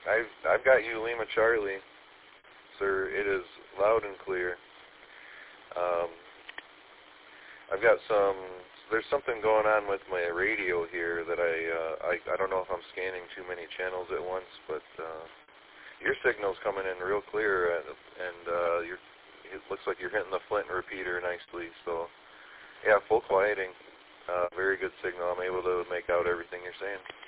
I've got you, Lima Charlie, sir. It is loud and clear. I've got there's something going on with my radio here that I don't know if I'm scanning too many channels at once, but your signal's coming in real clear, and it looks like you're hitting the Flint repeater nicely. So, yeah, full quieting. Very good signal. I'm able to make out everything you're saying.